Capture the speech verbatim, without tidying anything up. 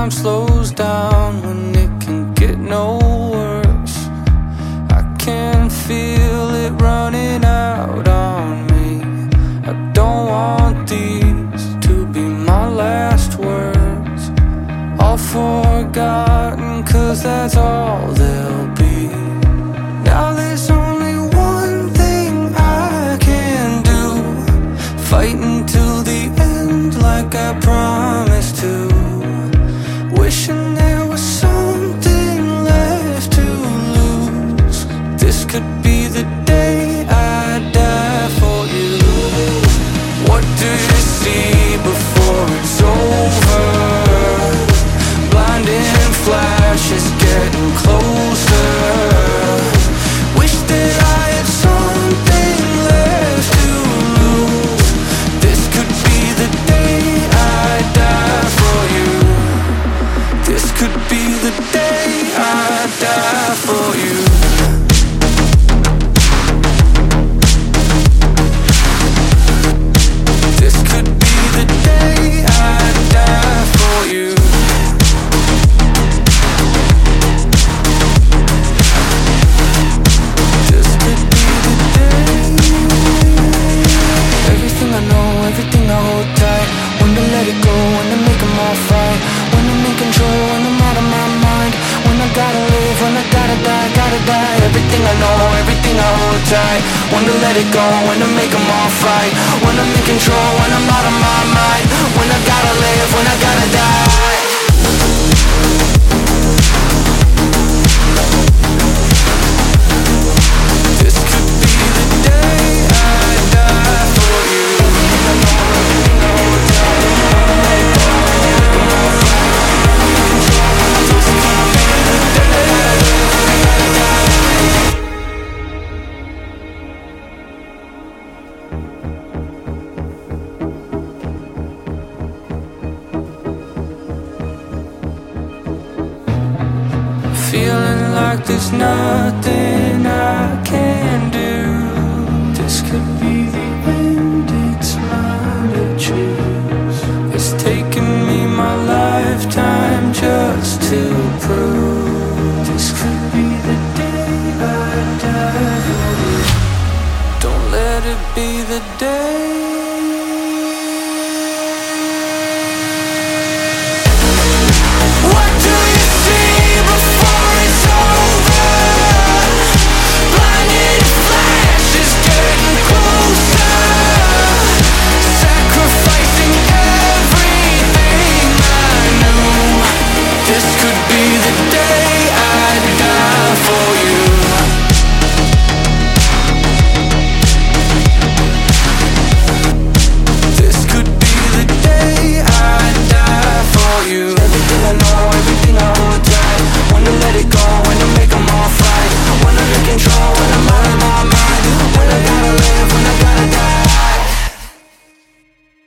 time slows down when it can get no worse. I can feel it running out on me. I don't want these to be my last words. All forgotten, cause that's all they'll be. Now there's only one thing I can do, fight until the end like I promised to. Wishing there was something left to lose. This could be the day I die for you. What do you see before it's over? Blinding flashes getting closer. Wish that I had something left to lose. This could be the day I die for you. This could be the day I die for you. This could be the day I die for you. This could be the day. Everything I know, everything I hold tight. When to let it go, when to make them all fight. When I'm in control, when I'm out of my mind. When I gotta live, when I gotta die, gotta die. Everything I know, everything I hold tight. When to let it go, when to make them all fight. When I'm in control, when I'm out of my mind. When I gotta live, when I gotta die. This could be the day I die for you. Everything I hold tight. Feeling like there's nothing I can do. This could be the end, it's mine to choose. It's taken me my lifetime just to prove. This could be the day I die. Don't let it be the day